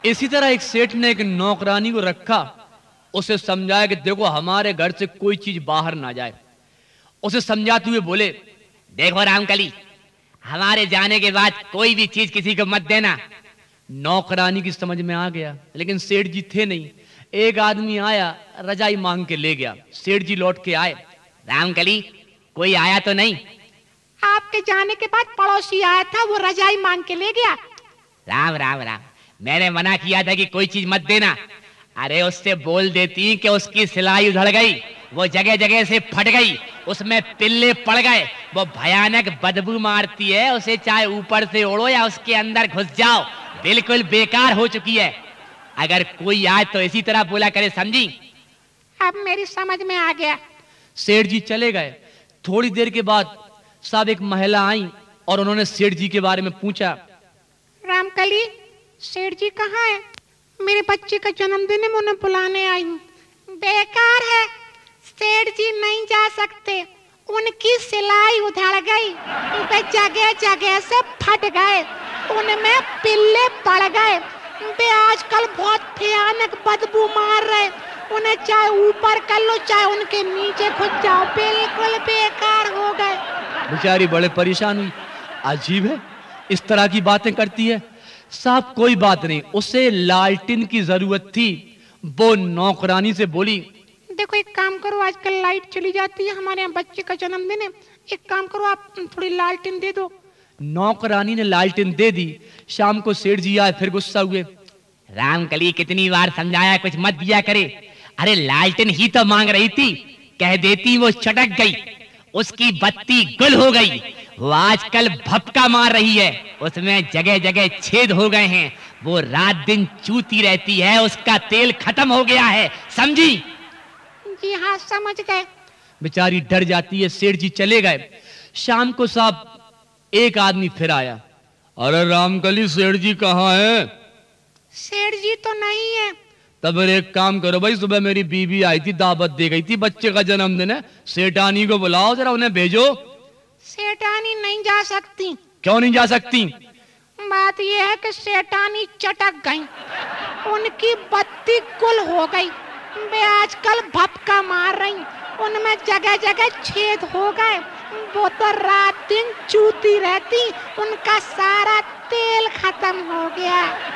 इसी तरह एक सेठ ने एक नौकरानी को रखा, उसे समझाया कि देखो हमारे घर से कोई चीज बाहर ना जाए। उसे समझाते हुए बोले, देखो रामकली, हमारे जाने के बाद कोई भी चीज किसी को मत देना। नौकरानी की समझ में आ गया, लेकिन सेठ जी थे नहीं। एक आदमी आया, रजाई मांग के ले गया। सेठ जी लौट के आए, रामकली, कोई आया तो नहीं? आपके जाने के बाद पड़ोसी आया था, वो रजाई मांग के ले गया। राम राम राम, मैंने मना किया था कि कोई चीज मत देना। अरे उससे बोल देती कि उसकी सिलाई उधड़ गई, वो जगह जगह से फट गई, उसमें पिल्ले पड़ गए, वो भयानक बदबू मारती है, उसे चाहे ऊपर से ओढ़ो या उसके अंदर घुस जाओ, बिल्कुल बेकार हो चुकी है। अगर कोई आए तो इसी तरह बोला करे, समझी? अब मेरी समझ में आ गया। सेठ जी चले गए। थोड़ी देर के बाद साहब एक महिला आई और उन्होंने सेठ जी के बारे में पूछा। रामकली, सेठ जी कहाँ है? मेरे बच्चे का जन्मदिन है, मैं उन्हें बुलाने आई हूँ। बेकार है, सेठ जी नहीं जा सकते, उनकी सिलाई उधड़ गई, वे जगह जगह से फट गए, उनमें पिल्ले पड़ गए, वे आजकल बहुत भयानक बदबू मार रहे, उन्हें चाहे ऊपर कर लो चाहे उनके नीचे घुस जाओ, बिल्कुल बेकार हो गए। बेचारी बड़े परेशान हुई। अजीब है, इस तरह की बातें करती है। साहब कोई बात नहीं, उसे लालटेन की जरूरत थी। वो नौकरानी से बोली, देखो एक काम करो, आजकल लाइट चली जाती है, हमारे यहाँ बच्चे का जन्मदिन है, एक काम करो आप थोड़ी लालटेन दे दो। नौकरानी ने लालटेन दे दी। शाम को सेठ जी आए, फिर गुस्सा हुए। रामकली, कितनी बार समझाया कुछ मत दिया करे। अरे लालटेन ही तो मांग रही थी, कह देती वो चटक गई, उसकी बत्ती गुल हो गई, वो आजकल भपका मार रही है, उसमें जगह जगह छेद हो गए हैं, वो रात दिन चूती रहती है, उसका तेल खत्म हो गया है, समझी? जी हाँ, समझ गए। बेचारी डर जाती है। सेठ जी चले गए। शाम को साहब एक आदमी फिर आया। अरे रामकली, सेठ जी कहाँ है? सेठ जी तो नहीं है। तब एक काम करो भाई, सुबह मेरी बीवी आई थी, दावत दे गई थी, बच्चे का जन्मदिन है, सेठानी को बुलाओ, जरा उन्हें भेजो। सेठानी नहीं जा सकती। क्यों नहीं जा सकती? बात यह है कि सेठानी चटक गई, उनकी बत्ती गुल हो गई, वे आजकल भपका मार रही, उनमें जगह जगह छेद हो गए, वो तो रात दिन चूती रहती, उनका सारा तेल खत्म हो गया।